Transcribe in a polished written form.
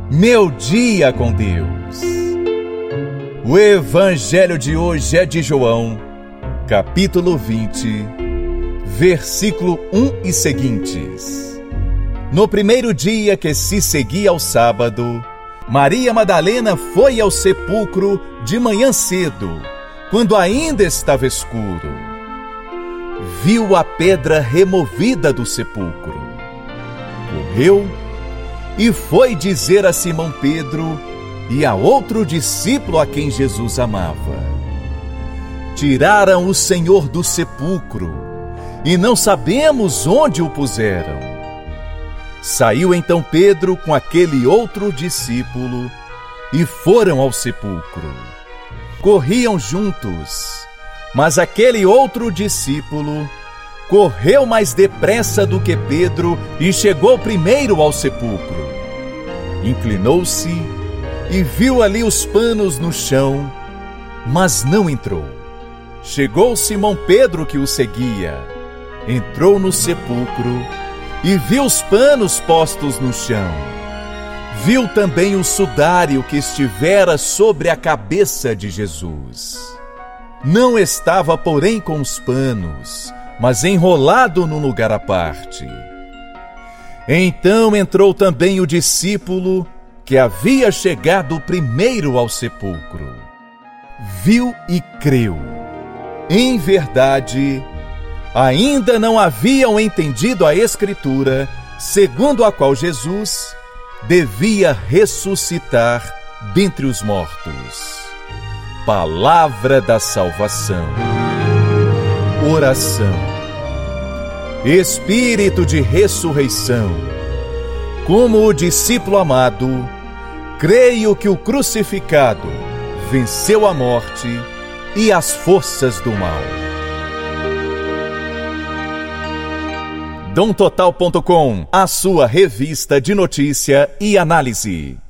Meu dia com Deus. O evangelho de hoje é de João, capítulo 20, versículo 1 e seguintes. No primeiro dia que se seguia ao sábado, Maria Madalena foi ao sepulcro de manhã cedo, quando ainda estava escuro. Viu a pedra removida do sepulcro. Correu e foi dizer a Simão Pedro e a outro discípulo a quem Jesus amava: tiraram o Senhor do sepulcro e não sabemos onde o puseram. Saiu então Pedro com aquele outro discípulo e foram ao sepulcro. Corriam juntos, mas aquele outro discípulo correu mais depressa do que Pedro e chegou primeiro ao sepulcro. Inclinou-se e viu ali os panos no chão, mas não entrou. Chegou Simão Pedro, que o seguia, entrou no sepulcro e viu os panos postos no chão. Viu também o sudário que estivera sobre a cabeça de Jesus. Não estava, porém, com os panos, mas enrolado num lugar à parte. Então entrou também o discípulo que havia chegado primeiro ao sepulcro. Viu e creu. Em verdade, ainda não haviam entendido a Escritura, segundo a qual Jesus devia ressuscitar dentre os mortos. Palavra da salvação. Oração. Espírito de ressurreição, como o discípulo amado, creio que o crucificado venceu a morte e as forças do mal. DomTotal.com, a sua revista de notícia e análise.